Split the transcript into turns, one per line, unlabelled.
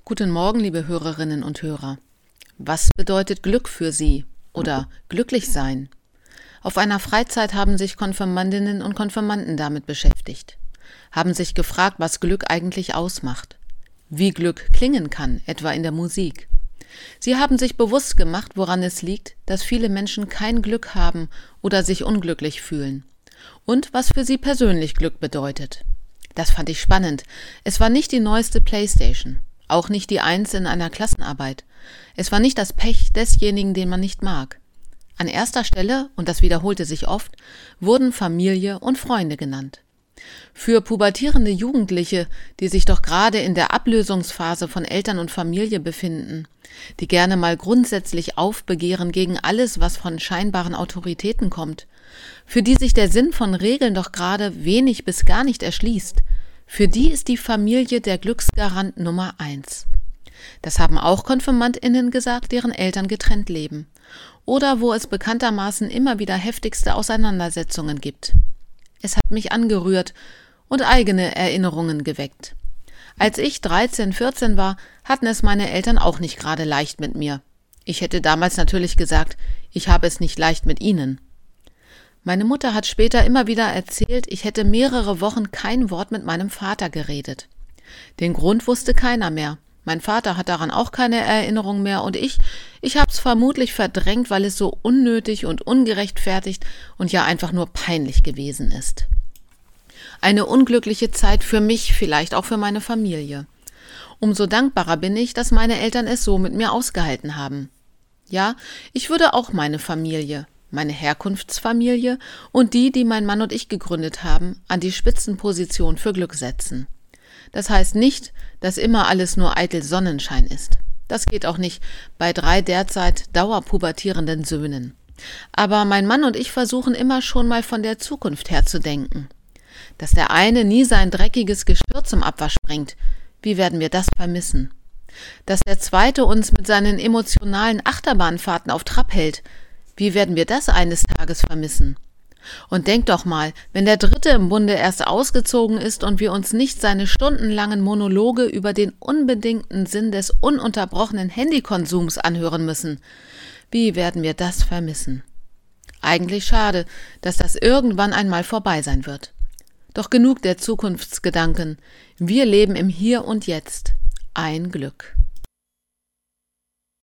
Guten Morgen, liebe Hörerinnen und Hörer. Was bedeutet Glück für Sie oder glücklich sein? Auf einer Freizeit haben sich Konfirmandinnen und Konfirmanden damit beschäftigt, haben sich gefragt, was Glück eigentlich ausmacht, wie Glück klingen kann, etwa in der Musik. Sie haben sich bewusst gemacht, woran es liegt, dass viele Menschen kein Glück haben oder sich unglücklich fühlen und was für sie persönlich Glück bedeutet. Das fand ich spannend. Es war nicht die neueste Playstation, auch nicht die 1 in einer Klassenarbeit. Es war nicht das Pech desjenigen, den man nicht mag. An erster Stelle, und das wiederholte sich oft, wurden Familie und Freunde genannt. Für pubertierende Jugendliche, die sich doch gerade in der Ablösungsphase von Eltern und Familie befinden, die gerne mal grundsätzlich aufbegehren gegen alles, was von scheinbaren Autoritäten kommt, für die sich der Sinn von Regeln doch gerade wenig bis gar nicht erschließt, für die ist die Familie der Glücksgarant Nummer 1. Das haben auch KonfirmandInnen gesagt, deren Eltern getrennt leben oder wo es bekanntermaßen immer wieder heftigste Auseinandersetzungen gibt. Es hat mich angerührt und eigene Erinnerungen geweckt. Als ich 13, 14 war, hatten es meine Eltern auch nicht gerade leicht mit mir. Ich hätte damals natürlich gesagt, ich habe es nicht leicht mit ihnen. Meine Mutter hat später immer wieder erzählt, ich hätte mehrere Wochen kein Wort mit meinem Vater geredet. Den Grund wusste keiner mehr. Mein Vater hat daran auch keine Erinnerung mehr und ich hab's vermutlich verdrängt, weil es so unnötig und ungerechtfertigt und ja einfach nur peinlich gewesen ist. Eine unglückliche Zeit für mich, vielleicht auch für meine Familie. Umso dankbarer bin ich, dass meine Eltern es so mit mir ausgehalten haben. Ja, ich würde auch meine Familie, meine Herkunftsfamilie und die mein Mann und ich gegründet haben, an die Spitzenposition für Glück setzen. Das heißt nicht, dass immer alles nur eitel Sonnenschein ist. Das geht auch nicht bei 3 derzeit dauerpubertierenden Söhnen. Aber mein Mann und ich versuchen immer schon mal von der Zukunft her zu denken. Dass der eine nie sein dreckiges Geschirr zum Abwasch bringt, wie werden wir das vermissen? Dass der zweite uns mit seinen emotionalen Achterbahnfahrten auf Trab hält, wie werden wir das eines Tages vermissen? Und denk doch mal, wenn der dritte im Bunde erst ausgezogen ist und wir uns nicht seine stundenlangen Monologe über den unbedingten Sinn des ununterbrochenen Handykonsums anhören müssen, wie werden wir das vermissen? Eigentlich schade, dass das irgendwann einmal vorbei sein wird. Doch genug der Zukunftsgedanken. Wir leben im Hier und Jetzt. Ein Glück.